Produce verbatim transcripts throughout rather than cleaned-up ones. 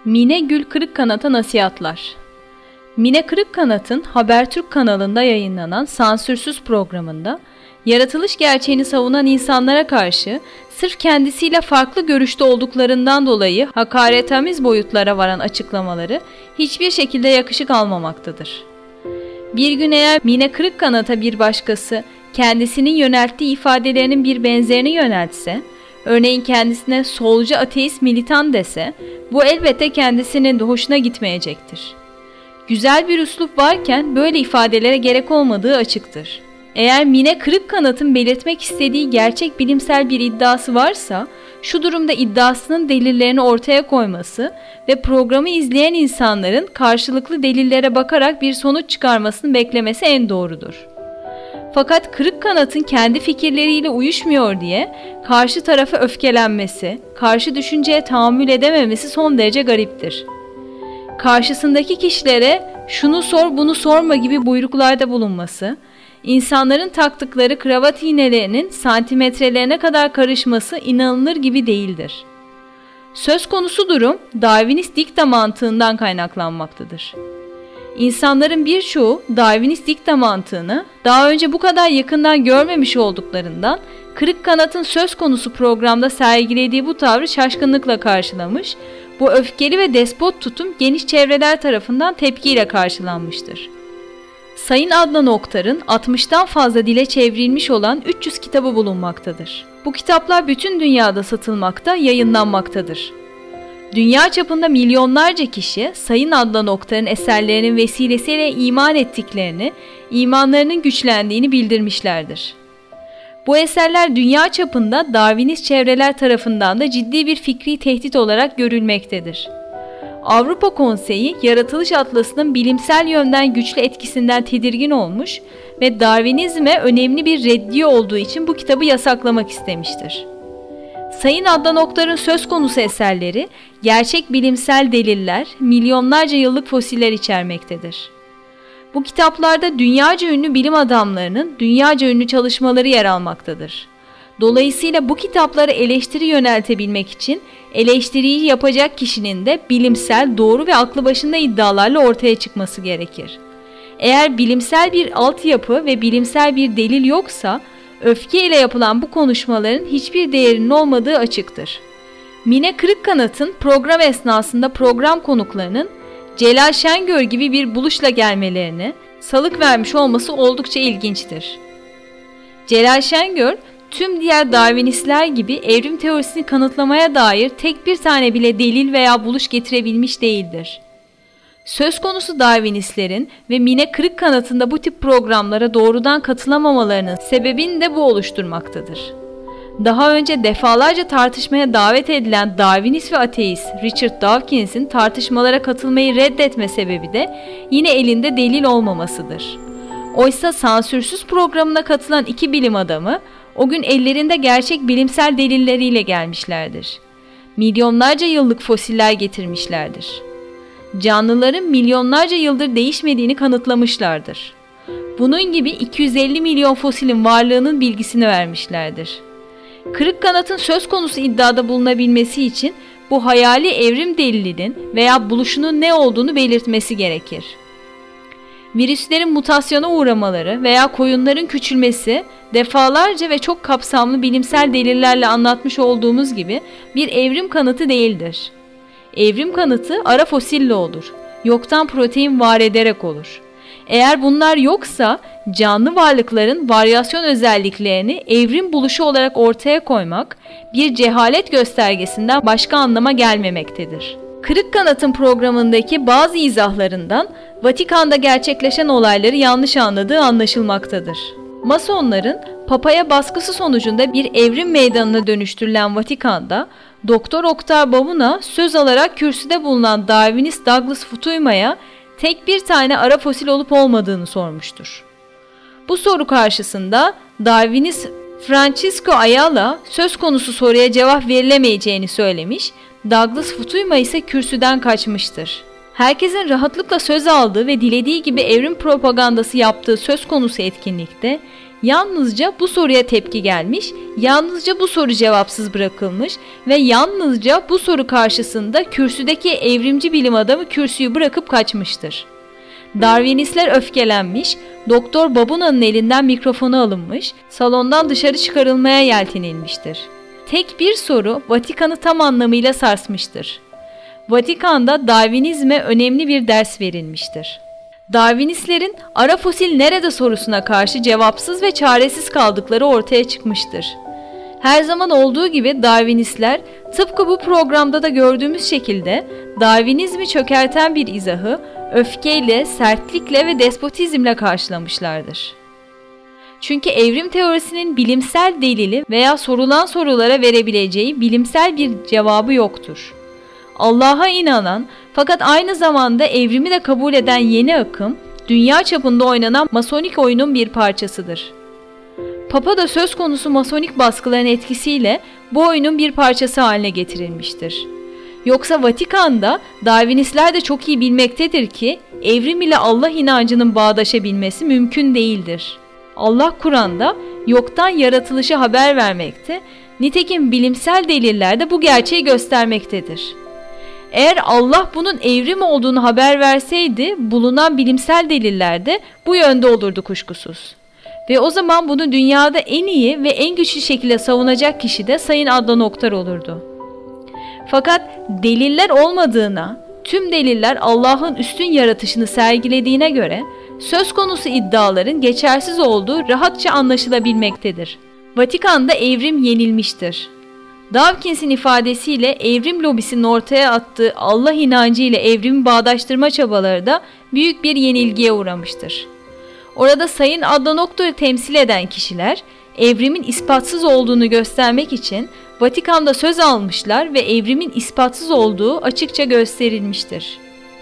Mine Gül Kırıkkanat'a nasihatler. Mine Kırıkkanat'ın Habertürk kanalında yayınlanan Sansürsüz programında yaratılış gerçeğini savunan insanlara karşı sırf kendisiyle farklı görüşte olduklarından dolayı hakaretamiz boyutlara varan açıklamaları hiçbir şekilde yakışık almamaktadır. Bir gün eğer Mine Kırıkkanat'a bir başkası kendisinin yönelttiği ifadelerinin bir benzerini yöneltse, örneğin kendisine solcu ateist militan dese, bu elbette kendisinin de hoşuna gitmeyecektir. Güzel bir üslup varken böyle ifadelere gerek olmadığı açıktır. Eğer Mine Kırıkkanat'ın belirtmek istediği gerçek bilimsel bir iddiası varsa, şu durumda iddiasının delillerini ortaya koyması ve programı izleyen insanların karşılıklı delillere bakarak bir sonuç çıkarmasını beklemesi en doğrudur. Fakat Kırıkkanat'ın kendi fikirleriyle uyuşmuyor diye karşı tarafa öfkelenmesi, karşı düşünceye tahammül edememesi son derece gariptir. Karşısındaki kişilere şunu sor bunu sorma gibi buyruklarda bulunması, insanların taktıkları kravat iğnelerinin santimetrelerine kadar karışması inanılır gibi değildir. Söz konusu durum Darwinist dikta mantığından kaynaklanmaktadır. İnsanların birçoğu Darwinist dikta mantığını daha önce bu kadar yakından görmemiş olduklarından Kırıkkanat'ın söz konusu programda sergilediği bu tavrı şaşkınlıkla karşılamış, bu öfkeli ve despot tutum geniş çevreler tarafından tepkiyle karşılanmıştır. Sayın Adnan Oktar'ın altmıştan fazla dile çevrilmiş olan üç yüz kitabı bulunmaktadır. Bu kitaplar bütün dünyada satılmakta, yayınlanmaktadır. Dünya çapında milyonlarca kişi Sayın Adnan Oktar'ın eserlerinin vesilesiyle iman ettiklerini, imanlarının güçlendiğini bildirmişlerdir. Bu eserler dünya çapında Darwinist çevreler tarafından da ciddi bir fikri tehdit olarak görülmektedir. Avrupa Konseyi, Yaratılış Atlası'nın bilimsel yönden güçlü etkisinden tedirgin olmuş ve Darwinizme önemli bir reddiye olduğu için bu kitabı yasaklamak istemiştir. Sayın Adnan Oktar'ın söz konusu eserleri, gerçek bilimsel deliller, milyonlarca yıllık fosiller içermektedir. Bu kitaplarda dünyaca ünlü bilim adamlarının dünyaca ünlü çalışmaları yer almaktadır. Dolayısıyla bu kitaplara eleştiri yöneltebilmek için eleştiriyi yapacak kişinin de bilimsel, doğru ve aklı başında iddialarla ortaya çıkması gerekir. Eğer bilimsel bir altyapı ve bilimsel bir delil yoksa, öfke ile yapılan bu konuşmaların hiçbir değerinin olmadığı açıktır. Mine Kırıkkanat'ın program esnasında program konuklarının Celal Şengör gibi bir buluşla gelmelerini salık vermiş olması oldukça ilginçtir. Celal Şengör, tüm diğer Darwinistler gibi evrim teorisini kanıtlamaya dair tek bir tane bile delil veya buluş getirebilmiş değildir. Söz konusu Darwinistlerin ve Mine Kırıkkanat'ın da bu tip programlara doğrudan katılamamalarının sebebini de bu oluşturmaktadır. Daha önce defalarca tartışmaya davet edilen Darwinist ve ateist Richard Dawkins'in tartışmalara katılmayı reddetme sebebi de yine elinde delil olmamasıdır. Oysa sansürsüz programına katılan iki bilim adamı o gün ellerinde gerçek bilimsel delilleriyle gelmişlerdir. Milyonlarca yıllık fosiller getirmişlerdir. Canlıların milyonlarca yıldır değişmediğini kanıtlamışlardır. Bunun gibi iki yüz elli milyon fosilin varlığının bilgisini vermişlerdir. Kırıkkanat'ın söz konusu iddiada bulunabilmesi için bu hayali evrim delilinin veya buluşunun ne olduğunu belirtmesi gerekir. Virüslerin mutasyona uğramaları veya koyunların küçülmesi defalarca ve çok kapsamlı bilimsel delillerle anlatmış olduğumuz gibi bir evrim kanıtı değildir. Evrim kanıtı ara fosille olur, yoktan protein var ederek olur. Eğer bunlar yoksa canlı varlıkların varyasyon özelliklerini evrim buluşu olarak ortaya koymak bir cehalet göstergesinden başka anlama gelmemektedir. Kırıkkanat'ın programındaki bazı izahlarından Vatikan'da gerçekleşen olayları yanlış anladığı anlaşılmaktadır. Masonların Papa'ya baskısı sonucunda bir evrim meydanına dönüştürülen Vatikan'da Doktor Oktar Bavuna söz alarak kürsüde bulunan Darwinist Douglas Futuyma'ya tek bir tane ara fosil olup olmadığını sormuştur. Bu soru karşısında Darwinist Francisco Ayala söz konusu soruya cevap verilemeyeceğini söylemiş, Douglas Futuyma ise kürsüden kaçmıştır. Herkesin rahatlıkla söz aldığı ve dilediği gibi evrim propagandası yaptığı söz konusu etkinlikte Yalnızca bu soruya tepki gelmiş, yalnızca bu soru cevapsız bırakılmış ve yalnızca bu soru karşısında kürsüdeki evrimci bilim adamı kürsüyü bırakıp kaçmıştır. Darwinistler öfkelenmiş, Doktor Babuna'nın elinden mikrofonu alınmış, salondan dışarı çıkarılmaya yeltenilmiştir. Tek bir soru Vatikan'ı tam anlamıyla sarsmıştır. Vatikan'da Darwinizme önemli bir ders verilmiştir. Darwinistlerin ara fosil nerede sorusuna karşı cevapsız ve çaresiz kaldıkları ortaya çıkmıştır. Her zaman olduğu gibi Darwinistler tıpkı bu programda da gördüğümüz şekilde Darwinizmi çökerten bir izahı öfkeyle, sertlikle ve despotizmle karşılamışlardır. Çünkü evrim teorisinin bilimsel delili veya sorulan sorulara verebileceği bilimsel bir cevabı yoktur. Allah'a inanan fakat aynı zamanda evrimi de kabul eden yeni akım, dünya çapında oynanan masonik oyunun bir parçasıdır. Papa da söz konusu masonik baskıların etkisiyle bu oyunun bir parçası haline getirilmiştir. Yoksa Vatikan'da Darwinistler de çok iyi bilmektedir ki evrim ile Allah inancının bağdaşabilmesi mümkün değildir. Allah Kur'an'da yoktan yaratılışı haber vermekte, nitekim bilimsel deliller de bu gerçeği göstermektedir. Eğer Allah bunun evrim olduğunu haber verseydi, bulunan bilimsel deliller de bu yönde olurdu kuşkusuz. Ve o zaman bunu dünyada en iyi ve en güçlü şekilde savunacak kişi de Sayın Adnan Oktar olurdu. Fakat deliller olmadığına, tüm deliller Allah'ın üstün yaratışını sergilediğine göre söz konusu iddiaların geçersiz olduğu rahatça anlaşılabilmektedir. Vatikan'da evrim yenilmiştir. Dawkins'in ifadesiyle evrim lobisinin ortaya attığı Allah inancı ile evrimi bağdaştırma çabaları da büyük bir yenilgiye uğramıştır. Orada Sayın Adnan Oktar'ı temsil eden kişiler evrimin ispatsız olduğunu göstermek için Vatikan'da söz almışlar ve evrimin ispatsız olduğu açıkça gösterilmiştir.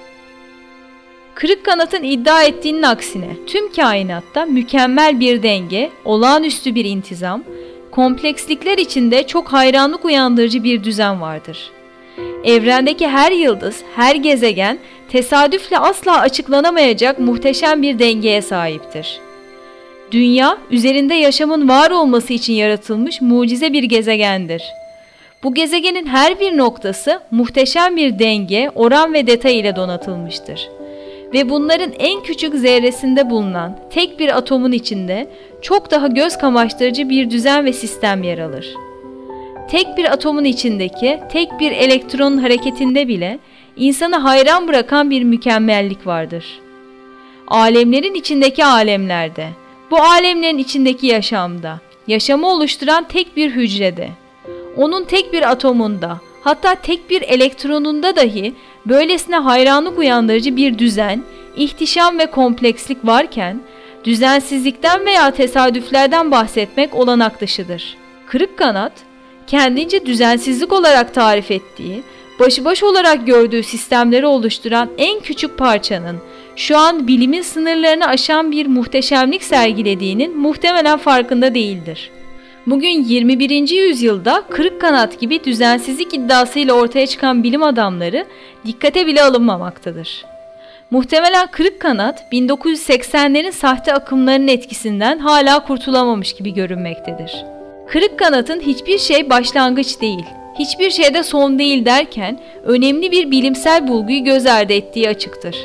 Kırık kanatın iddia ettiğinin aksine tüm kainatta mükemmel bir denge, olağanüstü bir intizam, komplekslikler içinde çok hayranlık uyandırıcı bir düzen vardır. Evrendeki her yıldız, her gezegen tesadüfle asla açıklanamayacak muhteşem bir dengeye sahiptir. Dünya, üzerinde yaşamın var olması için yaratılmış mucize bir gezegendir. Bu gezegenin her bir noktası muhteşem bir denge, oran ve detay ile donatılmıştır. Ve bunların en küçük zerresinde bulunan tek bir atomun içinde çok daha göz kamaştırıcı bir düzen ve sistem yer alır. Tek bir atomun içindeki tek bir elektronun hareketinde bile insanı hayran bırakan bir mükemmellik vardır. Alemlerin içindeki alemlerde, bu alemlerin içindeki yaşamda, yaşamı oluşturan tek bir hücrede, onun tek bir atomunda, hatta tek bir elektronunda dahi böylesine hayranlık uyandırıcı bir düzen, ihtişam ve komplekslik varken, düzensizlikten veya tesadüflerden bahsetmek olanak dışıdır. Kırık kanat, kendince düzensizlik olarak tarif ettiği, başıbaş olarak gördüğü sistemleri oluşturan en küçük parçanın, şu an bilimin sınırlarını aşan bir muhteşemlik sergilediğinin muhtemelen farkında değildir. Bugün yirmi birinci yüzyılda kırık kanat gibi düzensizlik iddiasıyla ortaya çıkan bilim adamları dikkate bile alınmamaktadır. Muhtemelen kırık kanat bin dokuz yüz seksenlerin sahte akımlarının etkisinden hala kurtulamamış gibi görünmektedir. Kırık kanatın hiçbir şey başlangıç değil, hiçbir şeyde son değil derken önemli bir bilimsel bulguyu göz ardı ettiği açıktır.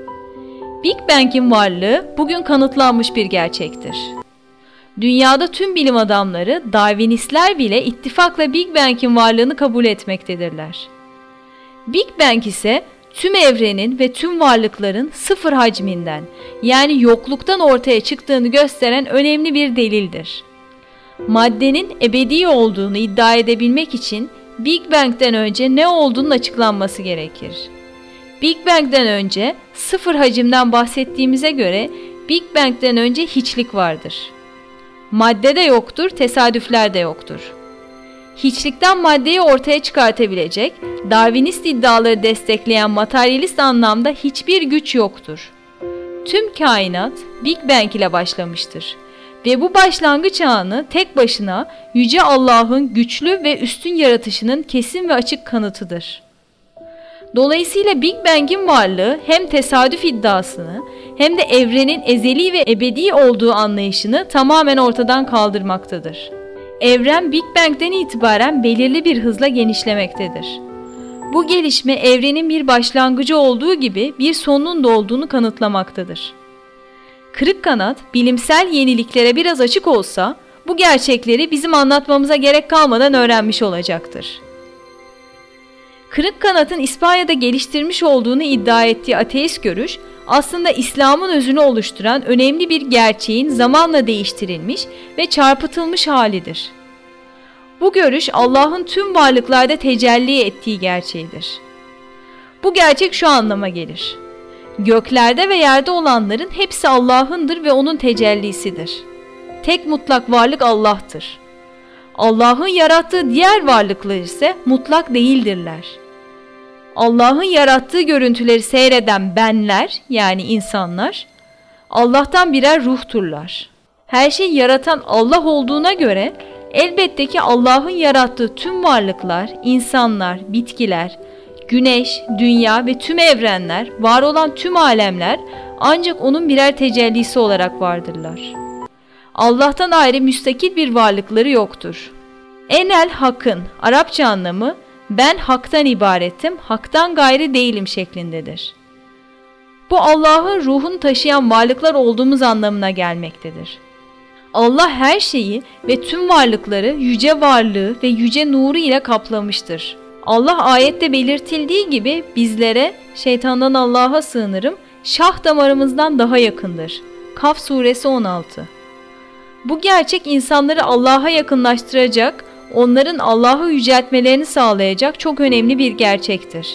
Big Bang'in varlığı bugün kanıtlanmış bir gerçektir. Dünyada tüm bilim adamları, Darwinistler bile ittifakla Big Bang'in varlığını kabul etmektedirler. Big Bang ise tüm evrenin ve tüm varlıkların sıfır hacminden, yani yokluktan ortaya çıktığını gösteren önemli bir delildir. Maddenin ebedi olduğunu iddia edebilmek için Big Bang'den önce ne olduğunun açıklanması gerekir. Big Bang'den önce sıfır hacimden bahsettiğimize göre Big Bang'den önce hiçlik vardır. Madde de yoktur, tesadüfler de yoktur. Hiçlikten maddeyi ortaya çıkartabilecek, Darwinist iddiaları destekleyen materyalist anlamda hiçbir güç yoktur. Tüm kainat Big Bang ile başlamıştır. Ve bu başlangıç anı tek başına Yüce Allah'ın güçlü ve üstün yaratışının kesin ve açık kanıtıdır. Dolayısıyla Big Bang'in varlığı hem tesadüf iddiasını hem de evrenin ezeli ve ebedi olduğu anlayışını tamamen ortadan kaldırmaktadır. Evren Big Bang'den itibaren belirli bir hızla genişlemektedir. Bu gelişme evrenin bir başlangıcı olduğu gibi bir sonunun da olduğunu kanıtlamaktadır. Kırık kanat bilimsel yeniliklere biraz açık olsa bu gerçekleri bizim anlatmamıza gerek kalmadan öğrenmiş olacaktır. Kırık kanatın İspanya'da geliştirmiş olduğunu iddia ettiği ateist görüş, aslında İslam'ın özünü oluşturan önemli bir gerçeğin zamanla değiştirilmiş ve çarpıtılmış halidir. Bu görüş Allah'ın tüm varlıklarda tecelli ettiği gerçeğidir. Bu gerçek şu anlama gelir: göklerde ve yerde olanların hepsi Allah'ındır ve onun tecellisidir. Tek mutlak varlık Allah'tır. Allah'ın yarattığı diğer varlıklar ise mutlak değildirler. Allah'ın yarattığı görüntüleri seyreden benler, yani insanlar, Allah'tan birer ruhturlar. Her şeyi yaratan Allah olduğuna göre elbette ki Allah'ın yarattığı tüm varlıklar, insanlar, bitkiler, güneş, dünya ve tüm evrenler, var olan tüm alemler ancak onun birer tecellisi olarak vardırlar. Allah'tan ayrı müstakil bir varlıkları yoktur. Enel Hak'ın Arapça anlamı ben haktan ibaretim, haktan gayrı değilim şeklindedir. Bu Allah'ın ruhunu taşıyan varlıklar olduğumuz anlamına gelmektedir. Allah her şeyi ve tüm varlıkları yüce varlığı ve yüce nuru ile kaplamıştır. Allah ayette belirtildiği gibi bizlere şeytandan Allah'a sığınırım, şah damarımızdan daha yakındır. Kaf suresi on altı. Bu gerçek insanları Allah'a yakınlaştıracak, onların Allah'ı yüceltmelerini sağlayacak çok önemli bir gerçektir.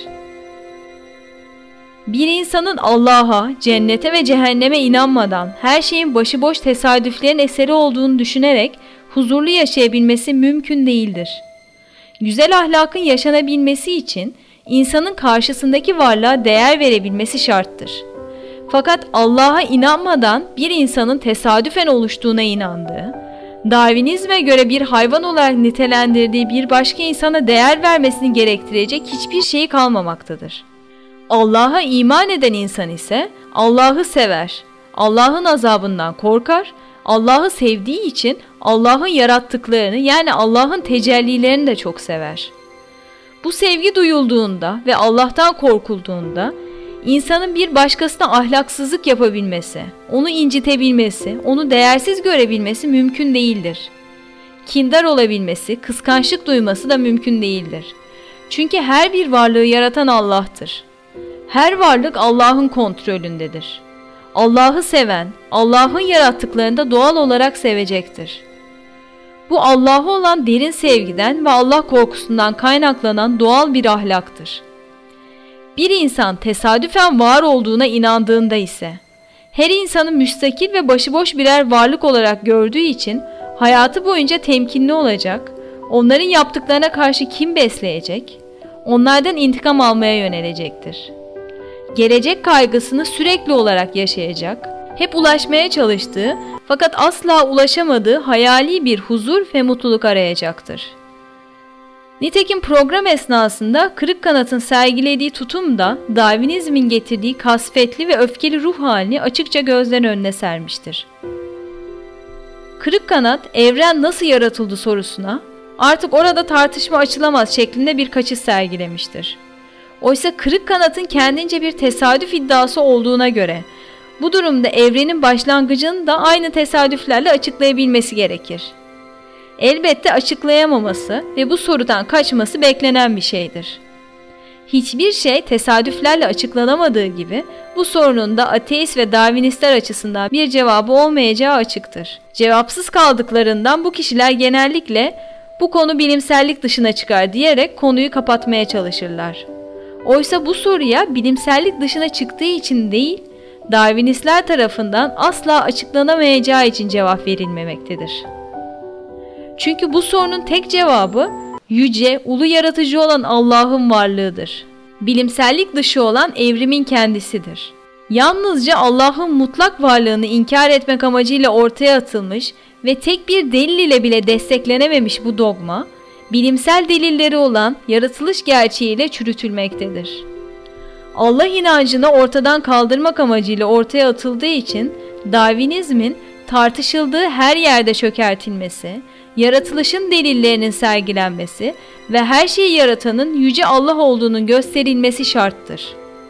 Bir insanın Allah'a, cennete ve cehenneme inanmadan her şeyin başıboş tesadüflerin eseri olduğunu düşünerek huzurlu yaşayabilmesi mümkün değildir. Güzel ahlakın yaşanabilmesi için insanın karşısındaki varlığa değer verebilmesi şarttır. Fakat Allah'a inanmadan bir insanın tesadüfen oluştuğuna inandığı, Darwinizme göre bir hayvan olarak nitelendirdiği bir başka insana değer vermesini gerektirecek hiçbir şey kalmamaktadır. Allah'a iman eden insan ise Allah'ı sever, Allah'ın azabından korkar, Allah'ı sevdiği için Allah'ın yarattıklarını, yani Allah'ın tecellilerini de çok sever. Bu sevgi duyulduğunda ve Allah'tan korkulduğunda insanın bir başkasına ahlaksızlık yapabilmesi, onu incitebilmesi, onu değersiz görebilmesi mümkün değildir. Kindar olabilmesi, kıskançlık duyması da mümkün değildir. Çünkü her bir varlığı yaratan Allah'tır. Her varlık Allah'ın kontrolündedir. Allah'ı seven, Allah'ın yarattıklarını da doğal olarak sevecektir. Bu Allah'a olan derin sevgiden ve Allah korkusundan kaynaklanan doğal bir ahlaktır. Bir insan tesadüfen var olduğuna inandığında ise, her insanı müstakil ve başıboş birer varlık olarak gördüğü için hayatı boyunca temkinli olacak, onların yaptıklarına karşı kin besleyecek, onlardan intikam almaya yönelecektir. Gelecek kaygısını sürekli olarak yaşayacak, hep ulaşmaya çalıştığı fakat asla ulaşamadığı hayali bir huzur ve mutluluk arayacaktır. Nitekim program esnasında Kırık Kanat'ın sergilediği tutum da Darwinizmin getirdiği kasvetli ve öfkeli ruh halini açıkça gözler önüne sermiştir. Kırık Kanat, evren nasıl yaratıldı sorusuna artık orada tartışma açılamaz şeklinde bir kaçış sergilemiştir. Oysa Kırık Kanat'ın kendince bir tesadüf iddiası olduğuna göre bu durumda evrenin başlangıcını da aynı tesadüflerle açıklayabilmesi gerekir. Elbette açıklayamaması ve bu sorudan kaçması beklenen bir şeydir. Hiçbir şey tesadüflerle açıklanamadığı gibi bu sorunun da ateist ve Darwinistler açısından bir cevabı olmayacağı açıktır. Cevapsız kaldıklarından bu kişiler genellikle bu konu bilimsellik dışına çıkar diyerek konuyu kapatmaya çalışırlar. Oysa bu soruya bilimsellik dışına çıktığı için değil, Darwinistler tarafından asla açıklanamayacağı için cevap verilmemektedir. Çünkü bu sorunun tek cevabı yüce, ulu yaratıcı olan Allah'ın varlığıdır. Bilimsellik dışı olan evrimin kendisidir. Yalnızca Allah'ın mutlak varlığını inkar etmek amacıyla ortaya atılmış ve tek bir delil ile bile desteklenememiş bu dogma, bilimsel delilleri olan yaratılış gerçeğiyle çürütülmektedir. Allah inancını ortadan kaldırmak amacıyla ortaya atıldığı için Darwinizmin tartışıldığı her yerde çökertilmesi, yaratılışın delillerinin sergilenmesi ve her şeyi yaratanın Yüce Allah olduğunun gösterilmesi şarttır.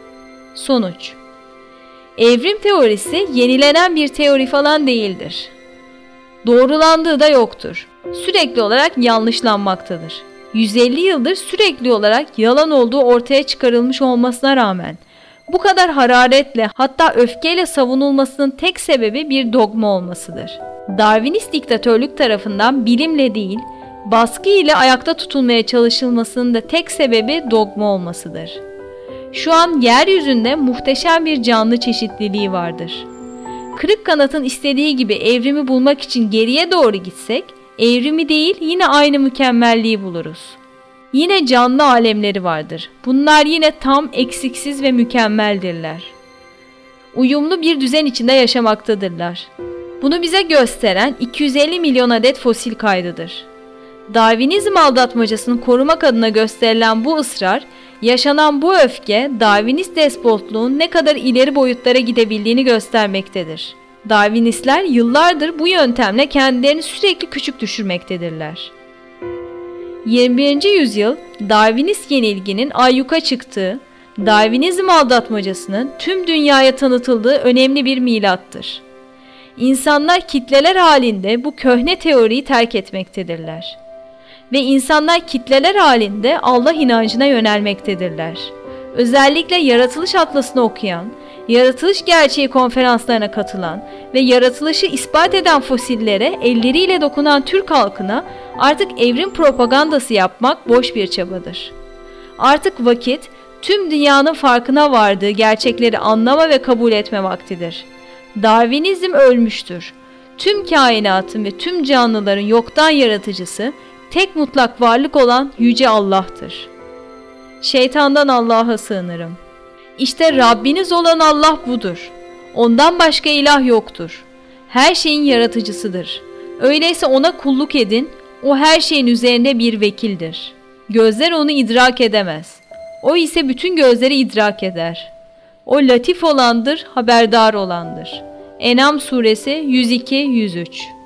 Sonuç: evrim teorisi yenilenen bir teori falan değildir. Doğrulandığı da yoktur. Sürekli olarak yanlışlanmaktadır. yüz elli yıldır sürekli olarak yalan olduğu ortaya çıkarılmış olmasına rağmen bu kadar hararetle, hatta öfkeyle savunulmasının tek sebebi bir dogma olmasıdır. Darwinist diktatörlük tarafından bilimle değil, baskı ile ayakta tutulmaya çalışılmasının da tek sebebi dogma olmasıdır. Şu an yeryüzünde muhteşem bir canlı çeşitliliği vardır. Kırık kanatın istediği gibi evrimi bulmak için geriye doğru gitsek, evrimi değil yine aynı mükemmelliği buluruz. Yine canlı alemleri vardır. Bunlar yine tam, eksiksiz ve mükemmeldirler. Uyumlu bir düzen içinde yaşamaktadırlar. Bunu bize gösteren iki yüz elli milyon adet fosil kaydıdır. Darwinizm aldatmacasını korumak adına gösterilen bu ısrar, yaşanan bu öfke, Darwinist despotluğun ne kadar ileri boyutlara gidebildiğini göstermektedir. Darwinistler yıllardır bu yöntemle kendilerini sürekli küçük düşürmektedirler. yirmi birinci yüzyıl Darwinist yenilginin ayyuka çıktığı, Darwinizm aldatmacasının tüm dünyaya tanıtıldığı önemli bir milattır. İnsanlar kitleler halinde bu köhne teoriyi terk etmektedirler. Ve insanlar kitleler halinde Allah inancına yönelmektedirler. Özellikle Yaratılış Atlası'nı okuyan, yaratılış gerçeği konferanslarına katılan ve yaratılışı ispat eden fosillere elleriyle dokunan Türk halkına artık evrim propagandası yapmak boş bir çabadır. Artık vakit tüm dünyanın farkına vardığı gerçekleri anlama ve kabul etme vaktidir. Darwinizm ölmüştür. Tüm kainatın ve tüm canlıların yoktan yaratıcısı, tek mutlak varlık olan Yüce Allah'tır. Şeytandan Allah'a sığınırım. İşte Rabbiniz olan Allah budur. Ondan başka ilah yoktur. Her şeyin yaratıcısıdır. Öyleyse ona kulluk edin, o her şeyin üzerinde bir vekildir. Gözler onu idrak edemez. O ise bütün gözleri idrak eder. O latif olandır, haberdar olandır. En'am suresi yüz iki yüz üç.